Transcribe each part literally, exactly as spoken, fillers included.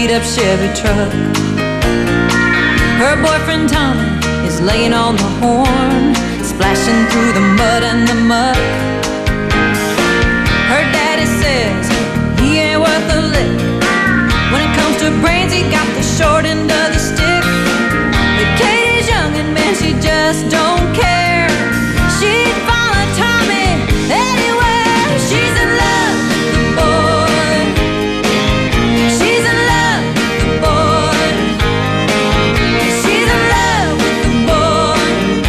beat-up Chevy truck. Her boyfriend Tommy is laying on the horn, splashing through the mud and the muck. Her daddy says he ain't worth a lick. When it comes to brains, he got the short end of the stick. But Katie's young and man, she just don't care. She'd follow Tommy anywhere. She's in love with the boy. She's in love with the boy. She's in love with the boy.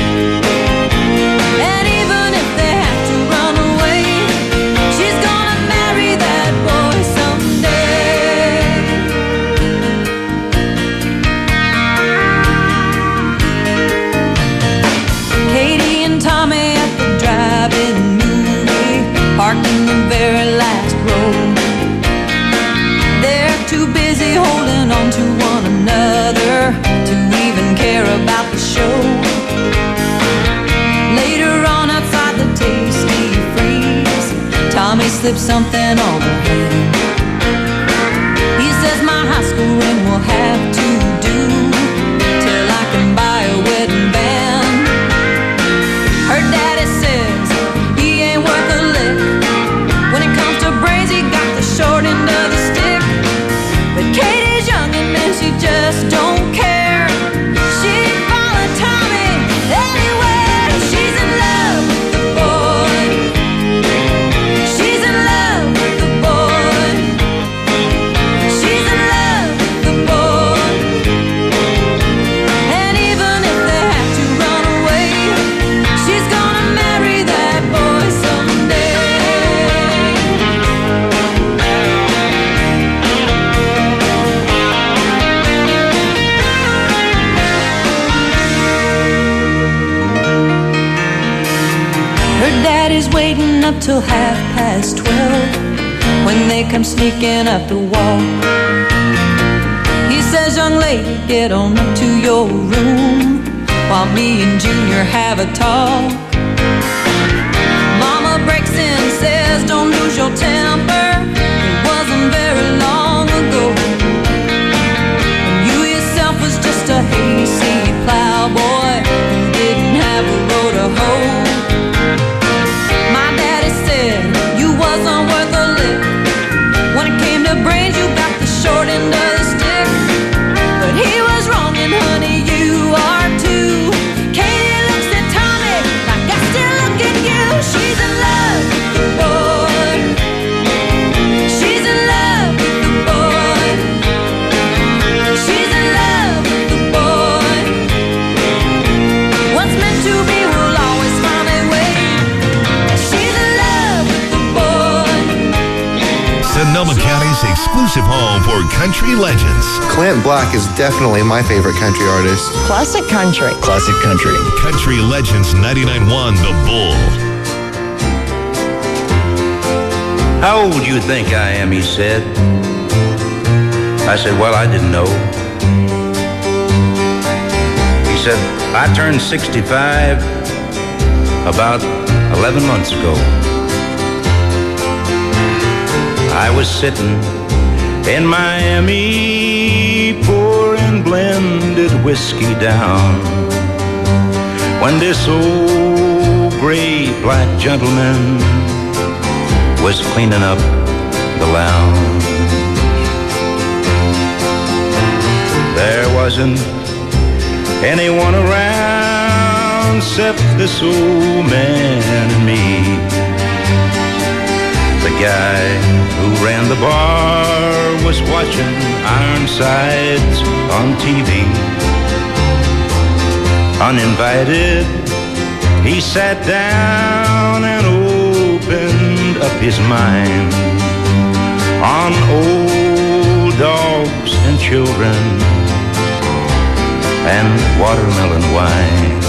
And even if they have to run away, she's gonna marry that boy someday. Katie and Tommy at the drive-in movie, parked in the very last row. They're too busy holding on to one another to even care about the show. Later on outside the Tasty Freeze, Tommy slips something on her hand. He says my high school ring will have to do till I can buy a wedding band. Her daddy says he ain't worth a lick. When it comes to brains, he got the short end of the stick. But Katie's young and man, she just don't care. She'd follow Tommy anywhere. She's in love with the boy. She's in love with the boy. She's in love with the boy. And even if they have to run away, she's gonna marry that boy someday. Her daddy's waiting up till half past twelve when they come sneaking up the wall. He says, young lady, get on up to your room while me and Junior have a talk. Mama breaks in and says, don't lose your temper. It wasn't very long ago when you yourself was just a hayseed plowboy who didn't have a row to hoe. My daddy said you wasn't worth a lick. When it came to brains, you got the short end of the stick. But he was wrong, and honey, you are too. Katie looks at Tommy like I still look at you. She's in love with the boy. She's in love with the boy. She's in love with the boy. What's meant to be will always find a way. She's in love with the boy. Sonoma County's exclusive home for country legends. Clint Black is definitely my favorite country artist. Classic country. Classic country. Country Legends ninety-nine point one The Bull. How old do you think I am, he said. I said, well, I didn't know. He said, I turned sixty-five about eleven months ago. I was sitting in Miami pouring blended whiskey down when this old gray black gentleman was cleaning up the lounge. There wasn't anyone around except this old man and me. The guy who ran the bar was watching Ironsides on T V. Uninvited, he sat down and opened up his mind on old dogs and children and watermelon wine.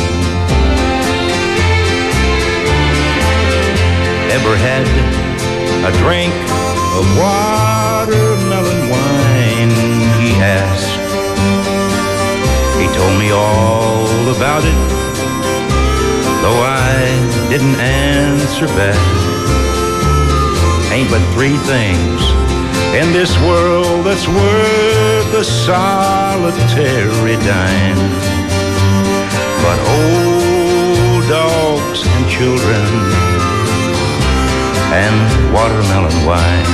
Ever had a drink of watermelon wine, he asked. He told me all about it, though I didn't answer back. Ain't but three things in this world that's worth a solitary dime. But old dogs and children and watermelon wine.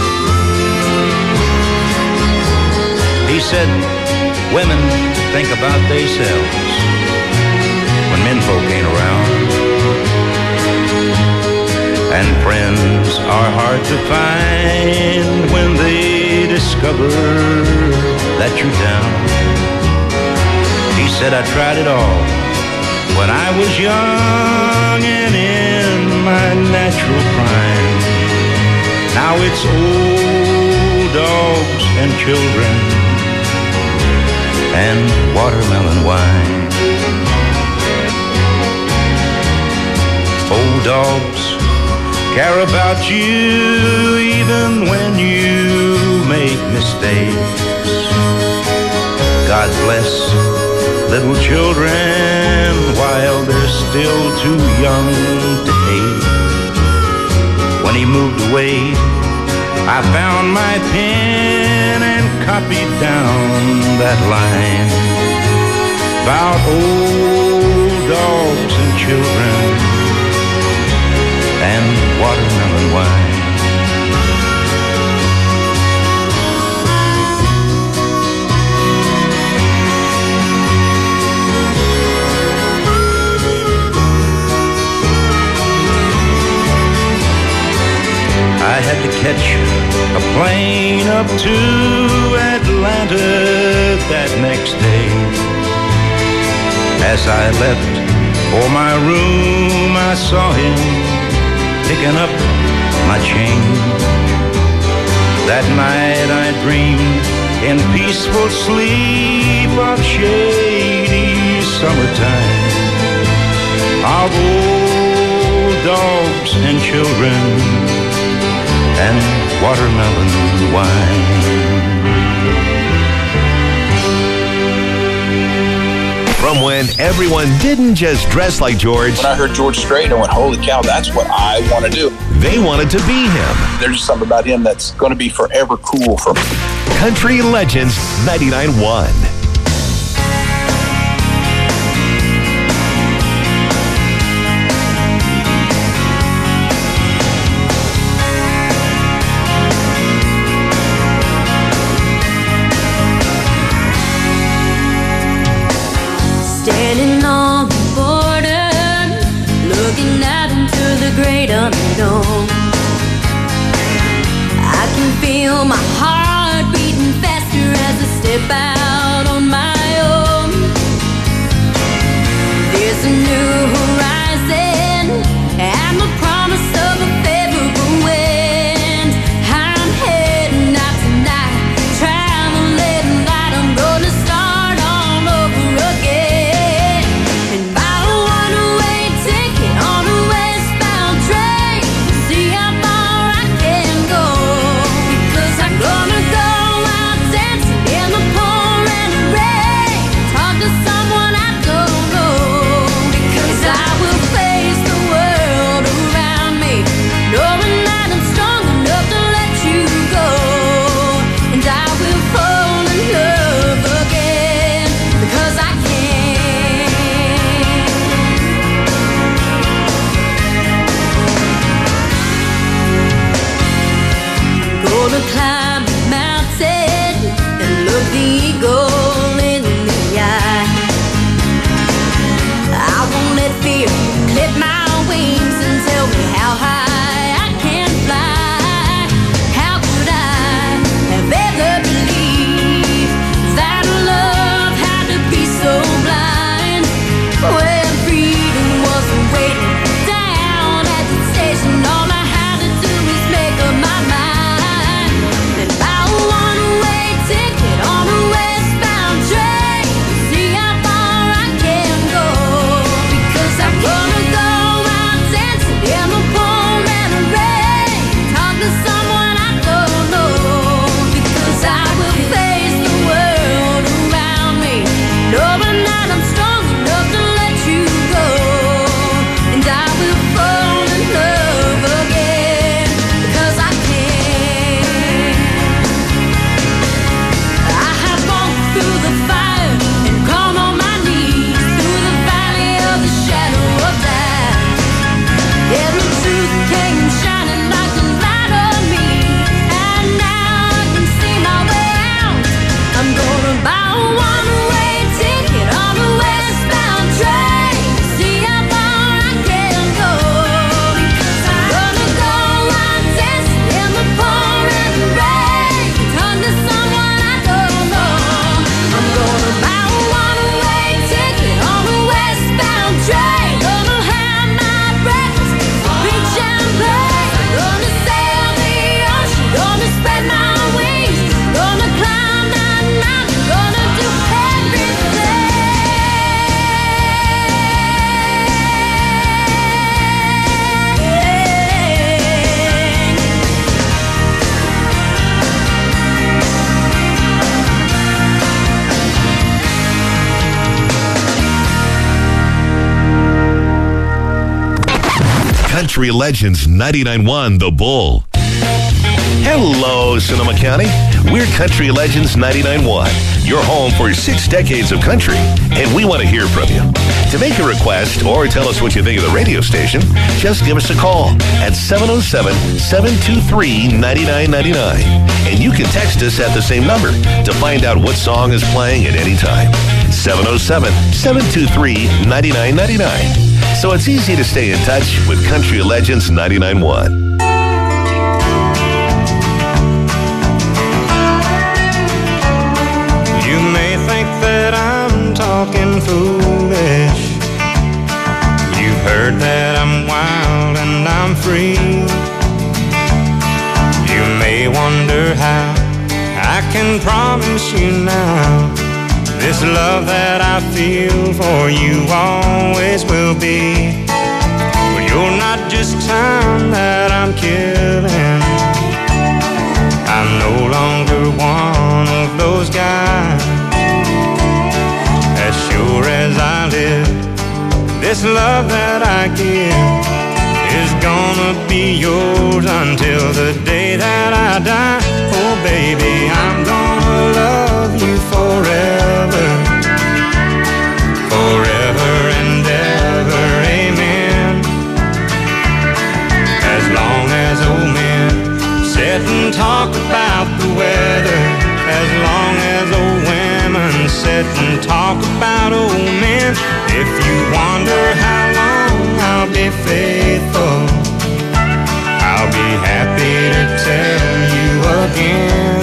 He said, women think about themselves when menfolk ain't around, and friends are hard to find when they discover that you're down. He said, I tried it all when I was young and in my natural prime. Now it's old dogs and children and watermelon wine. Old dogs care about you even when you make mistakes. God bless little children while they're still too young to hate. When he moved away, I found my pen and copied down that line about old dogs and children and watermelon wine. I had to catch a plane up to Atlanta that next day. As I left for my room, I saw him picking up my change. That night I dreamed in peaceful sleep of shady summertime, of old dogs and children and watermelon wine. From when everyone didn't just dress like George. When I heard George Strait, I went, holy cow, that's what I want to do. They wanted to be him. There's just something about him that's going to be forever cool for me. Country Legends ninety-nine point one. Standing on the border, looking out into the great unknown. I can feel my heart beating faster as I step out on my own. There's a new horizon and the promise of a favorable wind. I'm heading out tonight, traveling light. I'm gonna start all over again. And buy a one-way ticket on a westbound train, see how far I can go. Because I'm gonna go out dancing in the pouring Country Legends ninety-nine point one The Bull. Hello, Sonoma County. We're Country Legends ninety-nine point one, your home for six decades of country, and we want to hear from you. To make a request or tell us what you think of the radio station, just give us a call at seven oh seven, seven two three, nine nine nine nine. And you can text us at the same number to find out what song is playing at any time. seven oh seven, seven two three, nine nine nine nine. So it's easy to stay in touch with Country Legends ninety-nine point one. You may think that I'm talking foolish. You've heard that I'm wild and I'm free. You may wonder how I can promise you now this love that I feel for you always will be. But you're not just time that I'm killing. I'm no longer one of those guys. As sure as I live, this love that I give is gonna be yours until the day that I die. Oh baby, I'm gonna love you forever, forever and ever, amen. As long as old men sit and talk about the weather, as long as old women sit and talk about old men. If you wonder how long I'll be faithful, I'll be happy to tell you again.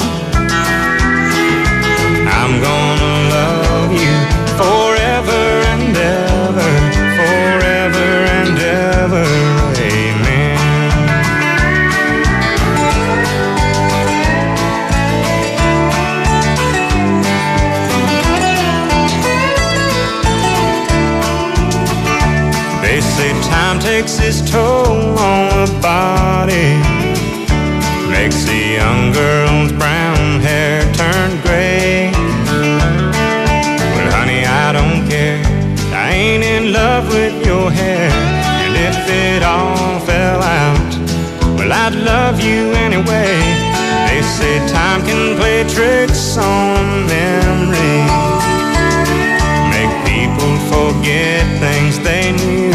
I'm gonna love you forever and ever, forever and ever, amen. They say time takes its toll on the body, makes the young girl's brown hair turn gray. Well, honey, I don't care. I ain't in love with your hair. And if it all fell out, well, I'd love you anyway. They say time can play tricks on memory, make people forget things they knew.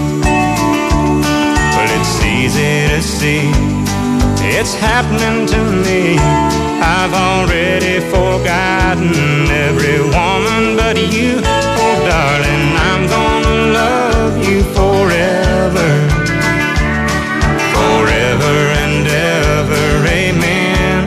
Well, it's easy to see it's happening to me. I've already forgotten every woman but you. Oh, darling, I'm gonna love you forever, forever and ever, amen.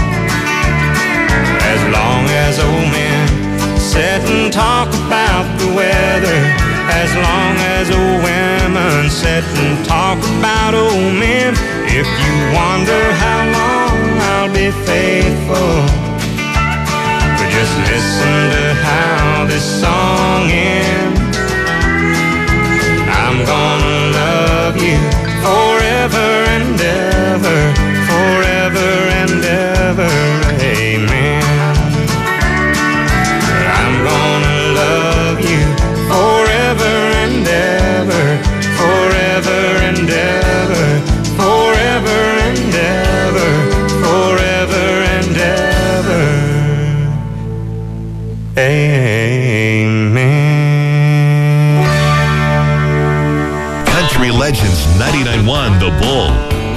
As long as old men sit and talk about the weather, as long as old women sit and talk about old men. If you wonder how long I'll be faithful, but just listen to how this song ends. I'm gonna love you forever and ever, forever and ever, amen. I'm gonna love you forever and ever, forever and ever, forever and ever, forever and ever, amen. Country Legends ninety-nine point one The Bull.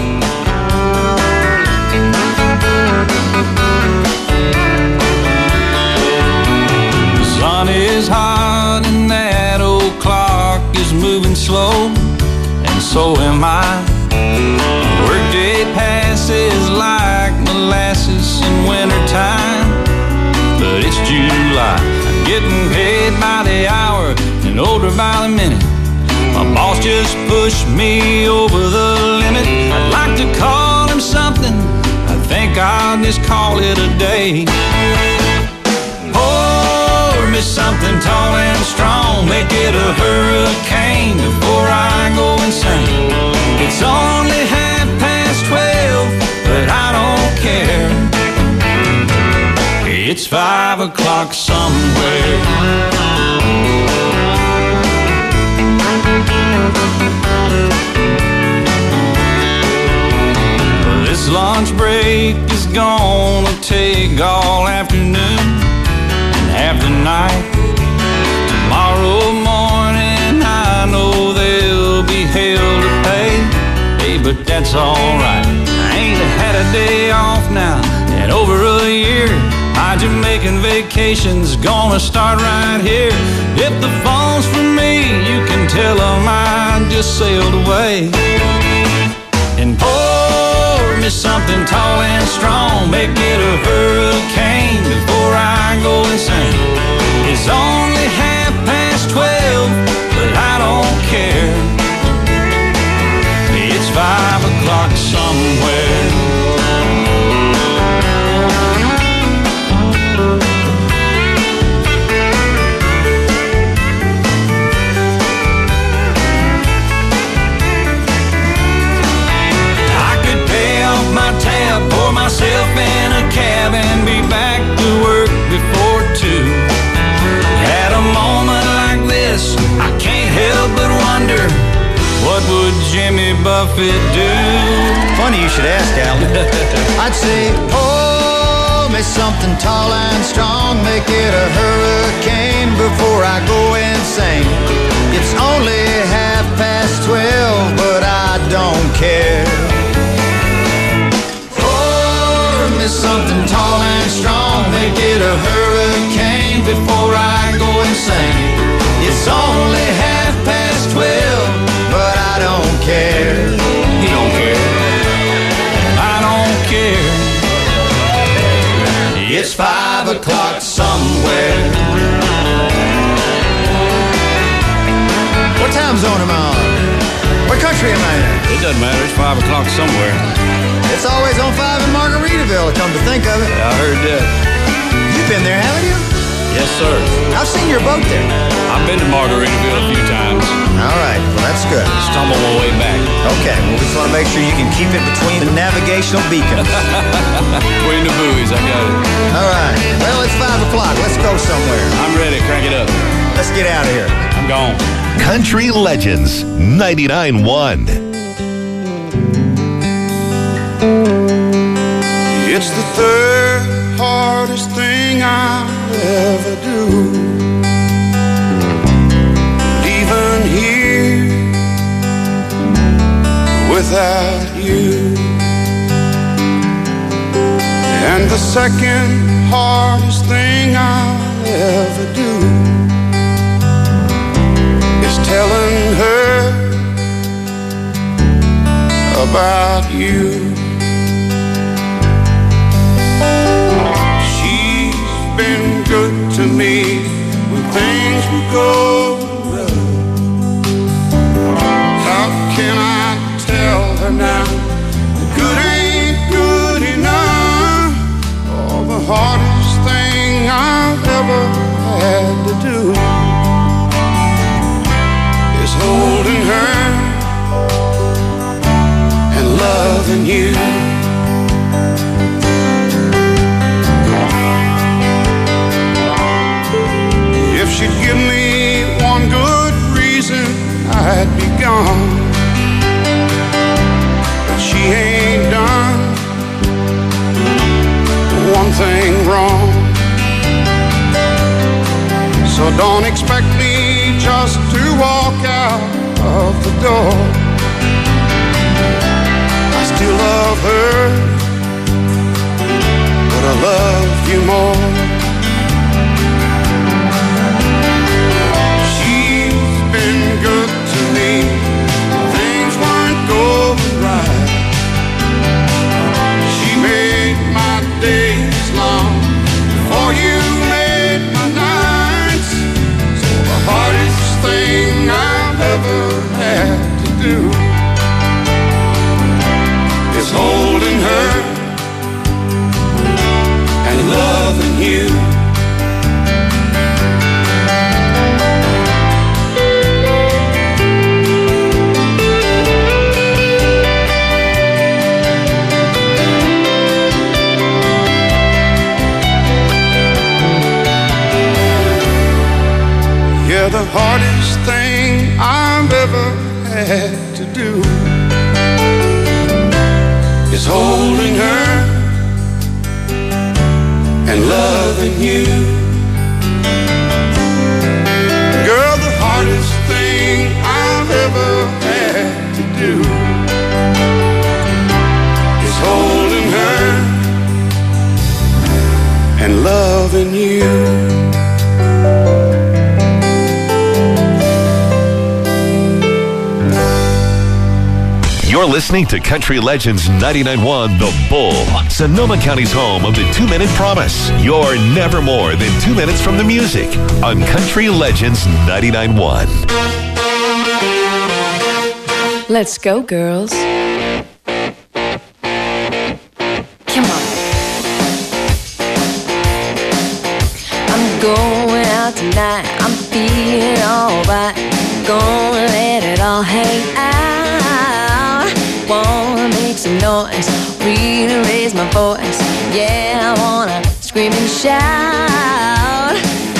The sun is hot and that old clock is moving slow, and so am I. Workday passes like molasses in wintertime, but it's July. I'm getting paid by the hour and older by the minute. My boss just pushed me over the limit. I'd like to call him something, I think I'll just call it a day. Pour me something tall and strong, make it a hurricane before I go insane. It's only half past twelve, but I don't care. It's five o'clock somewhere. His lunch break is gonna take all afternoon and half the night. Tomorrow morning I know they'll be hell to pay. Hey, but that's alright. I ain't had a day off now in over a year. My Jamaican vacation's gonna start right here. If the phone's for me, you can tell them I just sailed away. And pour me something tall and strong, make it a hurricane before I go insane. It's only half past twelve, but I don't care. It's five o'clock somewhere. Pour myself in a cab and be back to work before two. At a moment like this, I can't help but wonder, what would Jimmy Buffett do? Funny you should ask, Al. I'd say, pour me something tall and strong, make it a hurricane before I go insane. It's only half past twelve, but I don't care. Something tall and strong, make it a hurricane before I go insane. It's only half past twelve, but I don't care. You don't care. I don't care. It's five o'clock somewhere. What time zone am I on? What country am I in? It doesn't matter. It's five o'clock somewhere. It's always on five in Margaritaville, come to think of it. I heard that. You've been there, haven't you? Yes, sir. I've seen your boat there. I've been to Margaritaville a few times. All right, well, that's good. Stumble my way back. Okay, well, we just want to make sure you can keep it between the navigational beacons. Between the buoys, I got it. All right, well, it's five o'clock. Let's go somewhere. I'm ready. Crank it up. Let's get out of here. I'm gone. Country Legends ninety-nine point one. It's the third hardest thing I'll ever do. Even here, without you. And the second hardest thing I'll ever do is telling her about you. She's been good to me when things were going rough. How can I tell her now that good ain't good enough? Oh, the hardest thing I've ever had to do is holding her and loving you. If she'd give me one good reason, I'd be gone. But she ain't done one thing wrong. So don't expect me just to walk out of the door. I still love her, but I love you more. Good to me, things weren't going right. She made my days long before you made my nights. So the hardest thing I've ever had to do is holding her and loving you. The hardest thing I've ever had to do is holding her and loving you. Girl, the hardest thing I've ever had to do is holding her and loving you. You're listening to Country Legends ninety-nine point one The Bull, Sonoma County's home of the two-minute promise. You're never more than two minutes from the music on Country Legends ninety-nine point one. Let's go, girls. Come on. I'm going out tonight. I'm feeling alright. Gonna let it all hang out. Wanna make some noise, really raise my voice. Yeah, I wanna scream and shout.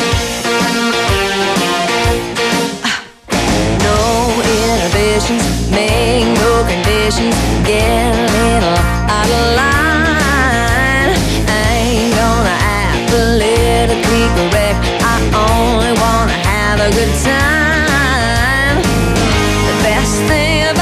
No inhibitions, make no conditions. Get a little out of line. I ain't gonna act politically correct. I only wanna have a good time. The best thing about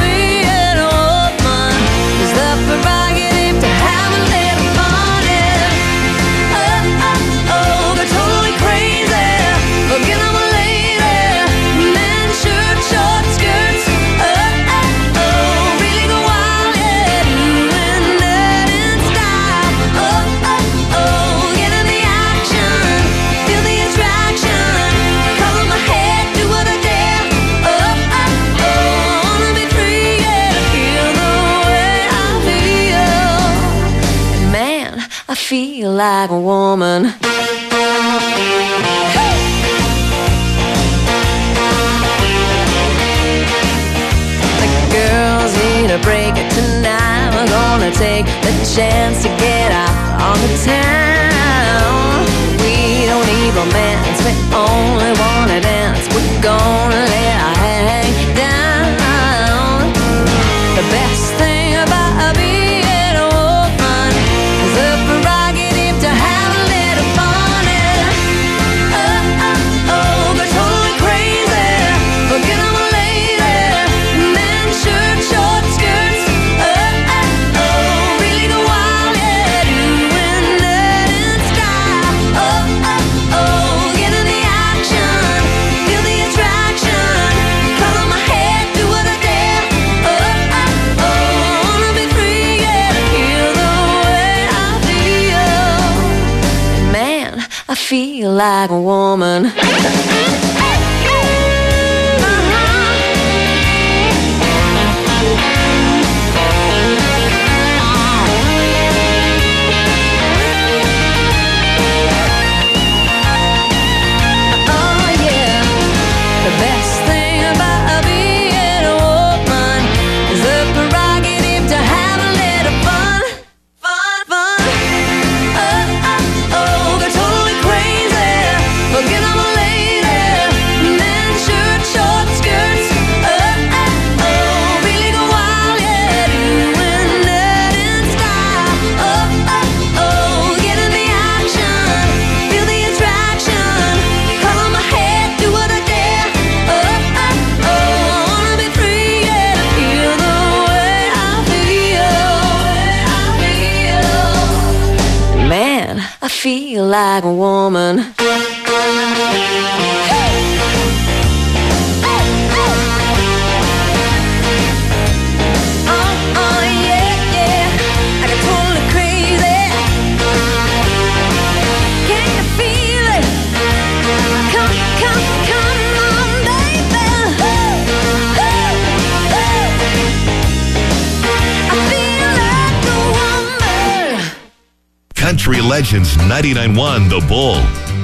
I feel like a woman. The girls need a break tonight. We're gonna take the chance to get out on the town. We don't need romance, we only wanna dance. We're gonna let our hang down. The best thing about being a woman is the prerogative to have a little fun. And oh, oh, oh, go totally crazy. Forget I'm a lady. Men, shirt, short skirts. Oh, oh, oh, really go wild, yeah. Doing that in style. Oh, oh, oh, get in the action. Feel the attraction. Color my head, do what I dare. Oh, oh, oh, wanna be free, yeah. Feel the way I feel. Man, I feel like a woman. Oh yeah, the best thing about being a woman is the prerogative to have a little fun, fun, fun. Oh, oh, oh, go totally crazy. Forget I'm a lady. Men, shirt, short skirts. Oh, oh, oh, really go wild, yeah. Doing that in style. Oh, oh, oh, get in the action. Feel the attraction. Color my head, do what I dare. Oh, oh, oh, wanna be free, yeah. Feel the way I feel. Man, I feel like a woman. Oh, oh, yeah, yeah. I get totally crazy. Can you feel it? Come, come, come on, baby. I feel like a woman. Country Legends ninety-nine point one The Bull.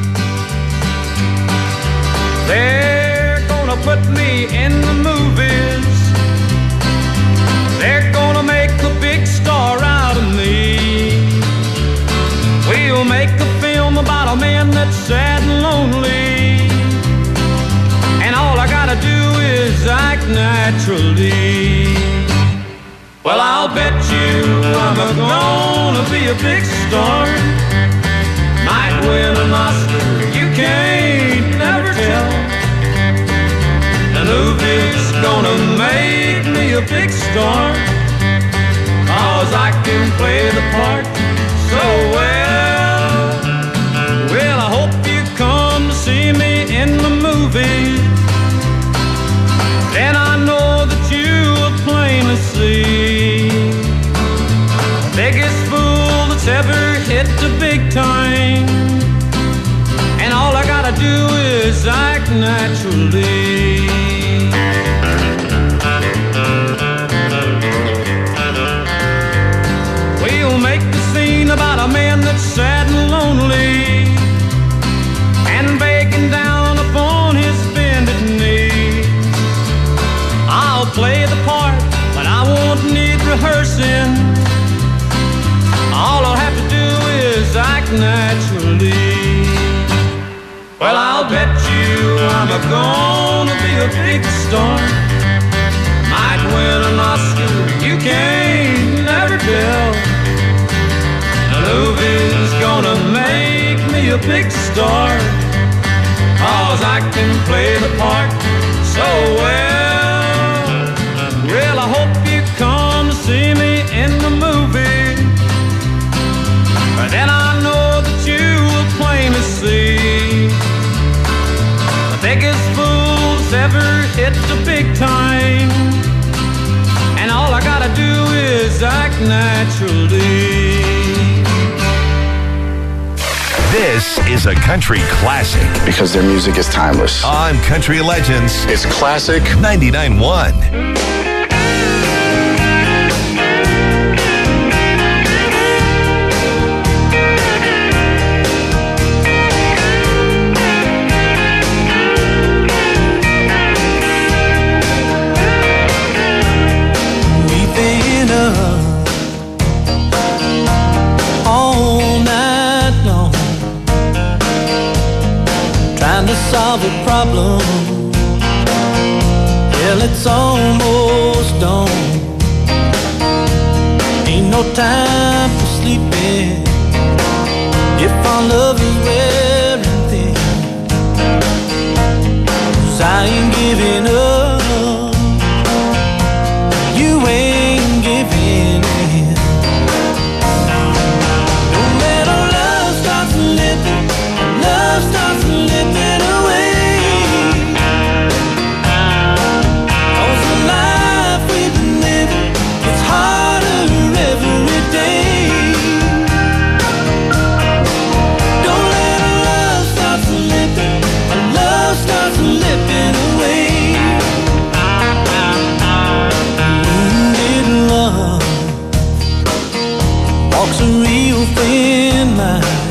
They're gonna put me in the movies. They're gonna make a big star out of me. We'll make a film about a man that's sad and lonely. And all I gotta do is act naturally. Well, I'll bet you I'm a gonna be a big star. Might win an Oscar, you can't never tell. The movie's gonna make me a big star, 'cause I can play the part so well. Well, I hope you come to see me in the movie. Then I know that you will plainly see the biggest fool that's ever hit the big time. And all I gotta do is act naturally. We'll make the scene about a man that's sad and lonely and begging down upon his bended knee. I'll play the part, but I won't need rehearsing. All I'll have to do is act naturally. Well, I'll bet you I'm a gonna be a big star. Might win an Oscar, you can't never tell. The movie's gonna make me a big star, 'cause I can play the part so well. Well, I hope you come to see me in the movie. But then I know that you will plainly see the biggest fools ever hit the big time. And all I gotta do is act naturally. This is a country classic. Because their music is timeless. On Country Legends. It's classic. ninety-nine point one. Solve a problem. Well, it's almost dawn. Ain't no time for sleeping if our love is wearing thin. 'Cause I ain't giving up, you ain't giving in. Don't let our love start slipping, love starts slipping away. Walks a real thin line